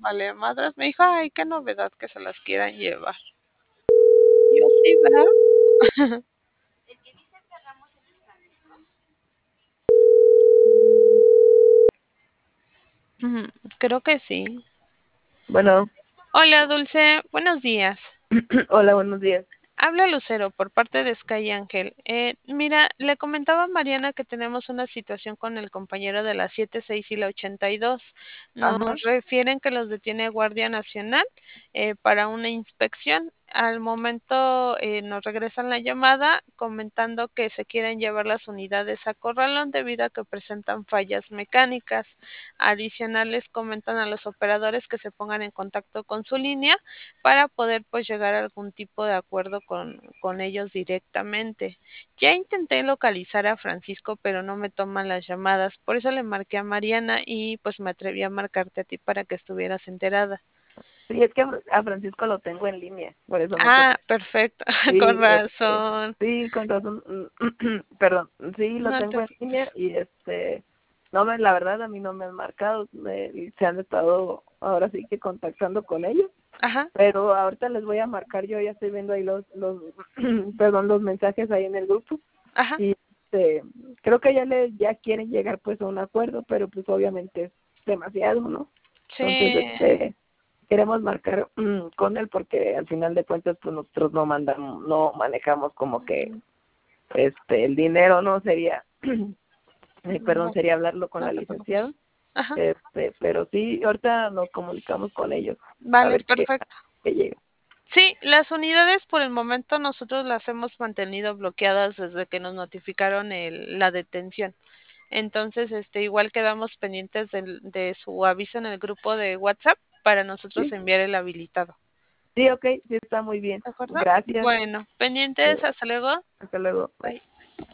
vale madres. Me dijo, ay, qué novedad que se las quieran llevar. Yo sí, ¿verdad? Ujú, creo que sí. Bueno, Hola, Dulce, buenos días. hola, buenos días. Habla Lucero por parte de Sky Ángel. Mira, le comentaba a Mariana que tenemos una situación con el compañero de la 76 y la 82. Ajá, Nos refieren que los detiene Guardia Nacional para una inspección. Al momento nos regresan la llamada comentando que se quieren llevar las unidades a Corralón debido a que presentan fallas mecánicas. Adicionales comentan a los operadores que se pongan en contacto con su línea para poder pues llegar a algún tipo de acuerdo con ellos directamente. Ya intenté localizar a Francisco, pero no me toman las llamadas, por eso le marqué a Mariana y pues me atreví a marcarte a ti para que estuvieras enterada. sí, es que a Francisco lo tengo en línea, por eso no te... Ah, perfecto, con Sí, razón. sí, con razón, perdón, sí, lo No te tengo en línea preocupes. y no me, la verdad a mí no me han marcado, se han estado ahora sí que contactando con ellos, Ajá, pero ahorita les voy a marcar, yo ya estoy viendo ahí perdón, los mensajes ahí en el grupo ajá. y creo que ya quieren llegar pues a un acuerdo, pero pues obviamente es demasiado, ¿no? Entonces, Sí, queremos marcar con él porque al final de cuentas pues nosotros no manejamos como que el dinero, no sería perdón, no, sería hablarlo con no la te licenciada. preocupes. Ajá, Pero sí, ahorita nos comunicamos con ellos a vale, ver perfecto. qué llega. Sí, las unidades por el momento nosotros las hemos mantenido bloqueadas desde que nos notificaron la detención. Entonces, igual quedamos pendientes de su aviso en el grupo de WhatsApp para nosotros Sí, enviar el habilitado. sí, ok, sí está muy bien. ¿De acuerdo? Gracias. Bueno, pendientes, hasta luego. Hasta luego. Bye. Bye.